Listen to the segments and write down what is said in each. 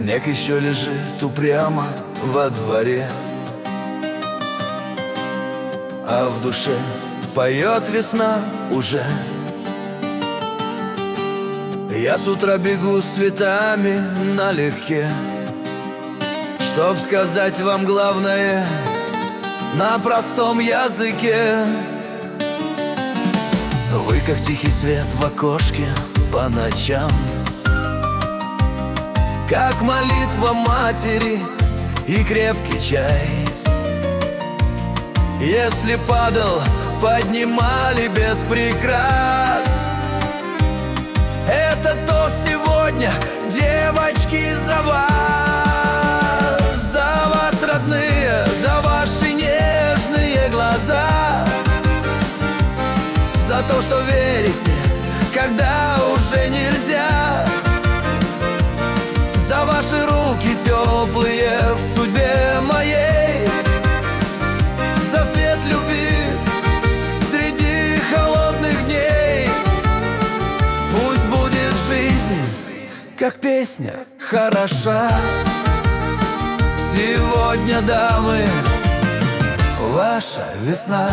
Снег еще лежит упрямо во дворе, а в душе поет весна уже. Я с утра бегу с цветами налегке, чтоб сказать вам главное на простом языке. Вы как тихий свет в окошке по ночам, как молитва матери и крепкий чай. Если падал, поднимали без прикрас. Это то сегодня, девочки, за вас. За вас, родные, за ваши нежные глаза, за то, что верите, когда уже нельзя, за ваши руки теплые в судьбе моей, за свет любви среди холодных дней. Пусть будет жизнь, как песня, хороша. Сегодня, дамы, ваша весна.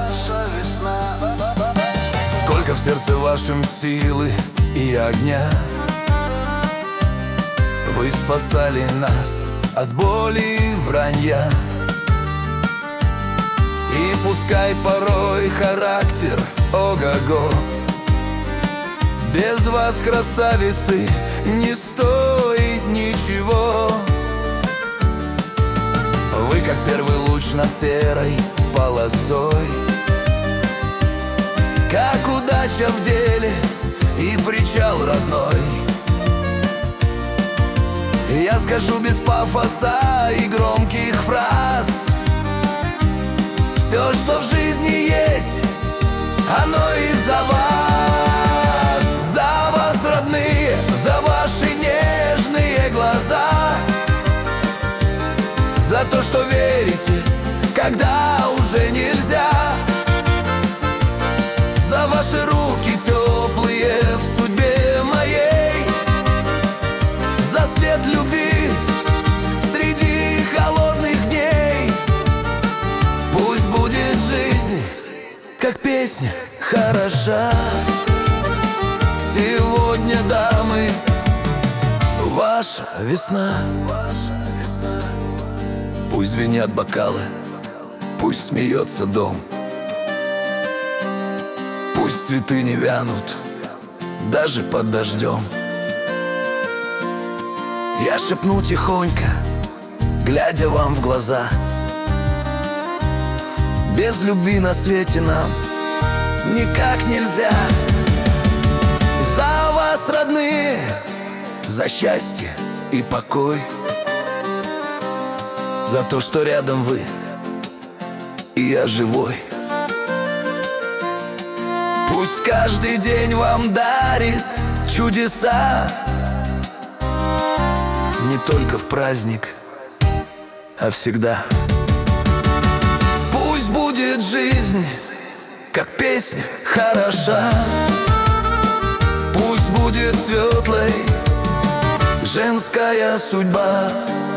Сколько в сердце вашем силы и огня. Вы спасали нас от боли и вранья. И пускай порой характер ого-го, без вас, красавицы, не стоит ничего. Вы как первый луч над серой полосой, как удача в деле и причал родной. Я скажу без пафоса и громких фраз: все, что в жизни есть, оно из-за вас. За вас, родные, за ваши нежные глаза, за то, что верите, когда уже нельзя, за ваши руки теплые в судьбе моей, за свет любви среди холодных дней. Пусть будет жизнь, как песня, хороша. Сегодня, дамы, ваша весна. Пусть звенят бокалы, пусть смеется дом, пусть цветы не вянут даже под дождем. Я шепну тихонько, глядя вам в глаза: без любви на свете нам никак нельзя. За вас, родные, за счастье и покой, за то, что рядом вы, и я живой. Пусть каждый день вам дарит чудеса, не только в праздник, а всегда. Пусть будет жизнь, как песня, хороша. Пусть будет светлой женская судьба.